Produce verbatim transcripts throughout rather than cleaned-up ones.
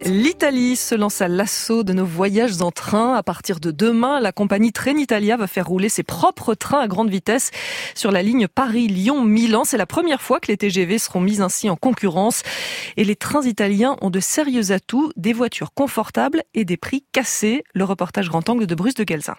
L'Italie se lance à l'assaut de nos voyages en train. À partir de demain, la compagnie Trenitalia va faire rouler ses propres trains à grande vitesse sur la ligne Paris-Lyon-Milan. C'est la première fois que les T G V seront mis ainsi en concurrence. Et les trains italiens ont de sérieux atouts, des voitures confortables et des prix cassés. Le reportage grand angle de Bruce de Galzin.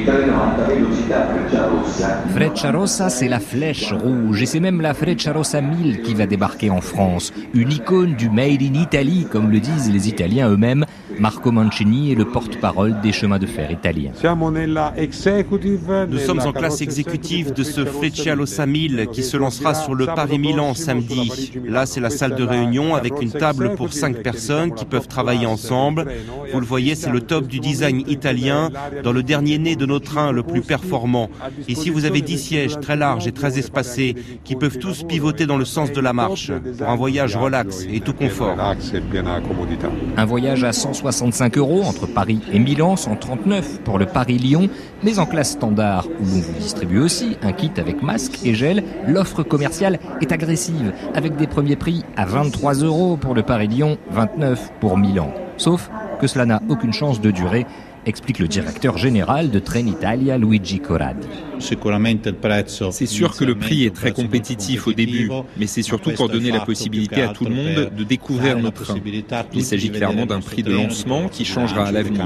Frecciarossa, c'est la flèche rouge et c'est même la Frecciarossa mille qui va débarquer en France. Une icône du Made in Italy, comme le disent les Italiens eux-mêmes. Marco Mancini est le porte-parole des chemins de fer italiens. Nous sommes en classe exécutive de ce Frecciarossa mille qui se lancera sur le Paris-Milan samedi. Là, c'est la salle de réunion avec une table pour cinq personnes qui peuvent travailler ensemble. Vous le voyez, c'est le top du design italien dans le dernier né de nos trains le plus performant. Ici, vous avez dix sièges très larges et très espacés qui peuvent tous pivoter dans le sens de la marche pour un voyage relax et tout confort. Un voyage à cent soixante-cinq euros entre Paris et Milan, cent trente-neuf pour le Paris-Lyon, mais en classe standard où l'on vous distribue aussi un kit avec masque et gel. L'offre commerciale est agressive avec des premiers prix à vingt-trois euros pour le Paris-Lyon, vingt-neuf pour Milan. Sauf que cela n'a aucune chance de durer, explique le directeur général de Trenitalia, Luigi Corradi. C'est sûr que le prix est très compétitif au début, mais c'est surtout pour donner la possibilité à tout le monde de découvrir nos trains. Il s'agit clairement d'un prix de lancement qui changera à l'avenir.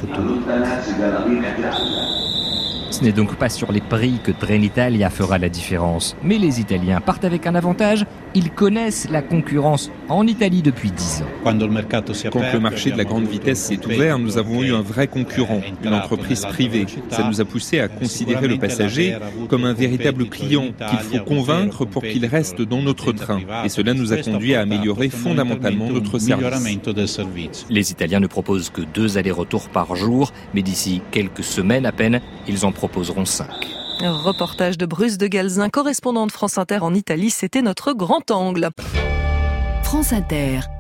Ce n'est donc pas sur les prix que Trenitalia fera la différence. Mais les Italiens partent avec un avantage, ils connaissent la concurrence en Italie depuis dix ans. Quand le marché de la grande vitesse s'est ouvert, nous avons eu un vrai concurrent, une entreprise privée. Ça nous a poussé à considérer le passager comme un véritable client qu'il faut convaincre pour qu'il reste dans notre train. Et cela nous a conduit à améliorer fondamentalement notre service. Les Italiens ne proposent que deux allers-retours par jour, mais d'ici quelques semaines à peine, ils en proposeront cinq. Reportage de Bruce de Galzin, correspondant de France Inter en Italie. C'était notre grand angle. France Inter.